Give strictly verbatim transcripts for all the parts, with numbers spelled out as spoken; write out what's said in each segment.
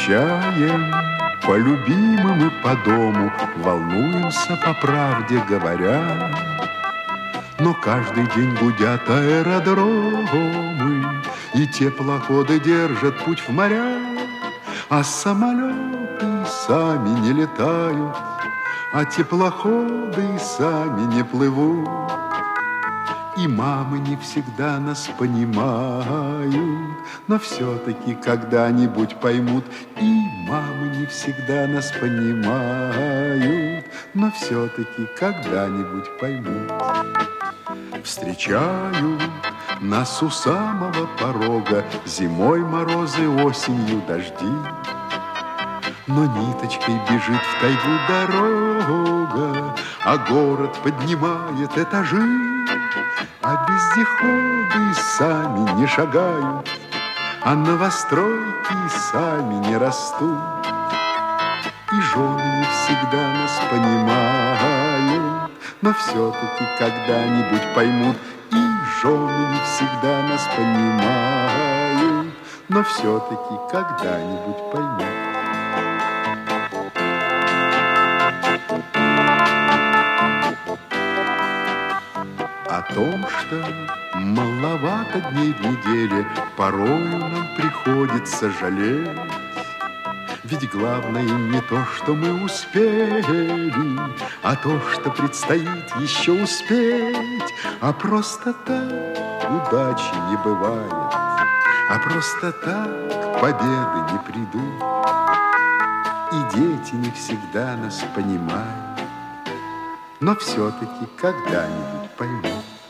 Скучаем по любимым и по дому, волнуемся, по правде говоря. Но каждый день гудят аэродромы, и теплоходы держат путь в моря, а самолеты сами не летают, а теплоходы сами не плывут. И мамы не всегда нас понимают, но все-таки когда-нибудь поймут. И мамы не всегда нас понимают, но все-таки когда-нибудь поймут. Встречают нас у самого порога зимой морозы, осенью дожди. Но ниточкой бежит в тайгу дорога, а город поднимает этажи. А вездеходы сами не шагают, а новостройки сами не растут. И жены не всегда нас понимают, но все-таки когда-нибудь поймут. И жены не всегда нас понимают, но все-таки когда-нибудь поймут. О том, что маловато дней в неделе, порою нам приходится жалеть. Ведь главное не то, что мы успели, а то, что предстоит еще успеть. А просто так удачи не бывает, а просто так победы не придут. И дети не всегда нас понимают, но все-таки когда-нибудь поймут.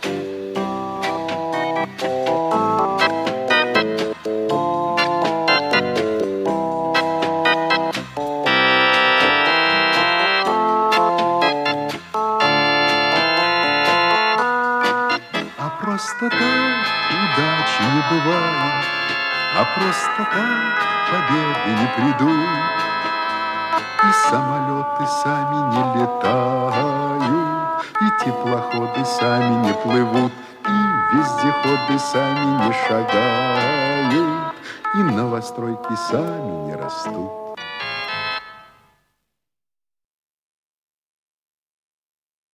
А просто так удачи не бывает, а просто так победы не придут. И самолеты сами не летают, и теплоходы сами не плывут, и вездеходы сами не шагают, и новостройки сами не растут.